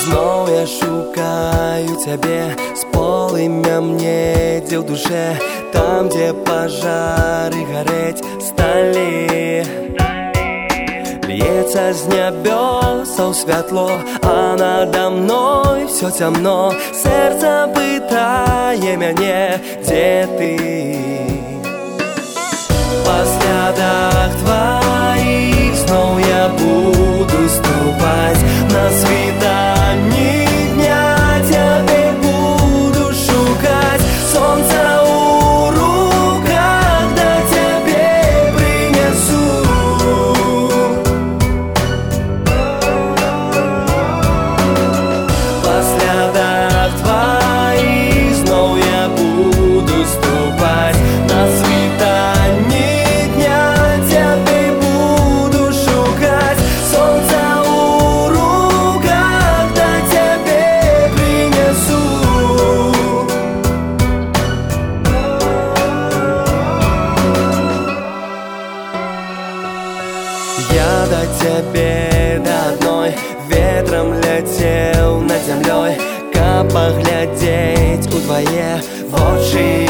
Знов я шукаю тебе с полымем недел в душе, там, где пожары гореть стали. Льется з небесов світло, а надо мною все темно. Серце питає мене, де ти? По слідах твоїх знов я буду ступать на свиданні дня, тебе буду шукать. Солнце у руках, да тебе принесу. По слідах твоїх знов я буду ступать на свиданні. Я до тебе до одной ветром летел над землей, как поглядеть у твои очи,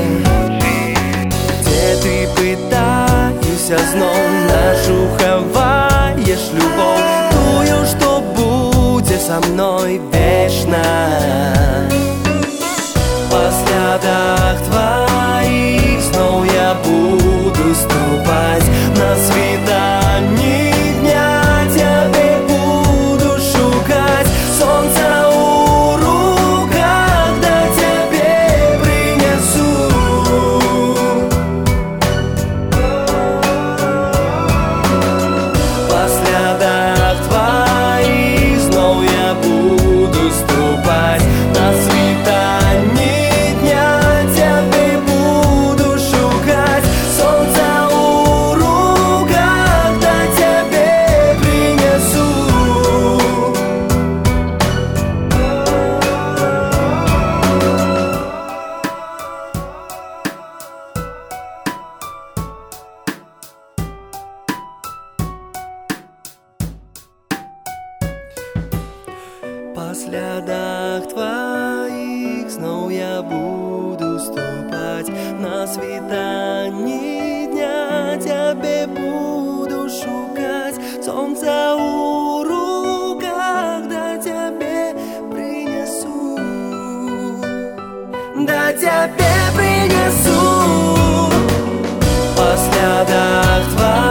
где ты пытаешься знов нашу ховаешь любовь, тую, что будет со мной вечно. По слідах твоих снов я буду ступать на свиданні дня, тебе буду шукать. Солнце у руках, да тебе принесу. По слідах твоих снов я буду ступать на свиданні. По слідах твоїх знов я буду ступать на свиданні дня, тебе буду шукать. Солнце у руках, да тебе принесу, да тебе принесу. По слідах твоїх